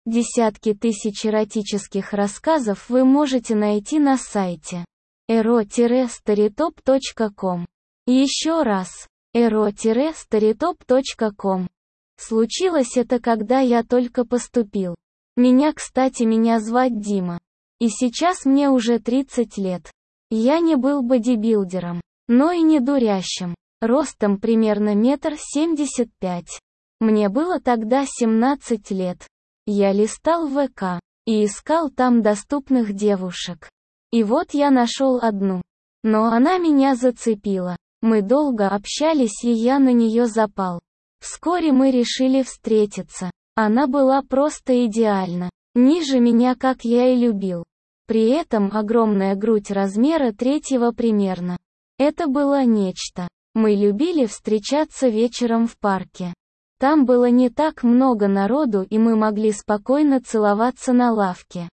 Десятки тысяч эротических рассказов вы можете найти на сайте ero-storytop.com. Еще раз, ero-storytop.com. Случилось это, когда я только поступил. Меня звать Дима. И сейчас мне уже 30 лет. Я не был бодибилдером, но и не дурящим. Ростом примерно 1,75 м. Мне было тогда 17 лет. Я листал ВК и искал там доступных девушек. И вот я нашел одну. Но она меня зацепила. Мы долго общались, и я на нее запал. Вскоре мы решили встретиться. Она была просто идеальна. Ниже меня, как я и любил. При этом огромная грудь размера 3 примерно. Это было нечто. Мы любили встречаться вечером в парке. Там было не так много народу, и мы могли спокойно целоваться на лавке.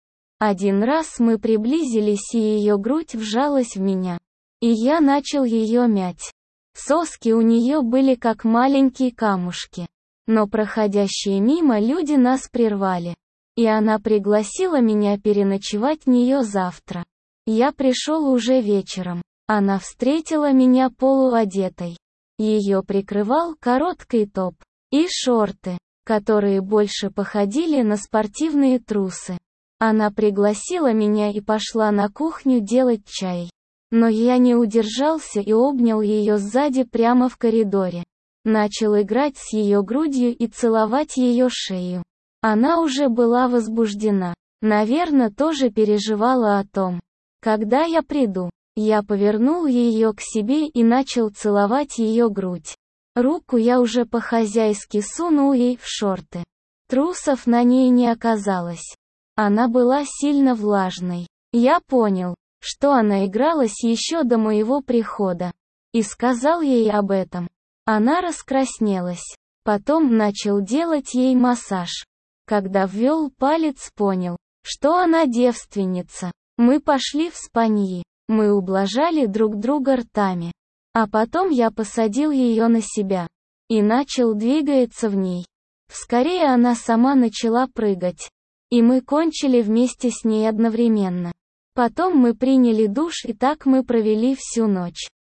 Один раз мы приблизились, и ее грудь вжалась в меня. И я начал ее мять. Соски у нее были как маленькие камушки. Но проходящие мимо люди нас прервали. И она пригласила меня переночевать в нее завтра. Я пришел уже вечером. Она встретила меня полуодетой. Ее прикрывал короткий топ и шорты, которые больше походили на спортивные трусы. Она пригласила меня и пошла на кухню делать чай. Но я не удержался и обнял ее сзади прямо в коридоре. Начал играть с ее грудью и целовать ее шею. Она уже была возбуждена. Наверное, тоже переживала о том, когда я приду. Я повернул ее к себе и начал целовать ее грудь. Руку я уже по-хозяйски сунул ей в шорты. Трусов на ней не оказалось. Она была сильно влажной. Я понял, что она игралась еще до моего прихода. И сказал ей об этом. Она раскраснелась. Потом начал делать ей массаж. Когда ввел палец, понял, что она девственница. Мы пошли в спальни. Мы ублажали друг друга ртами. А потом я посадил ее на себя. И начал двигаться в ней. Вскоре она сама начала прыгать. И мы кончили вместе с ней одновременно. Потом мы приняли душ, и так мы провели всю ночь.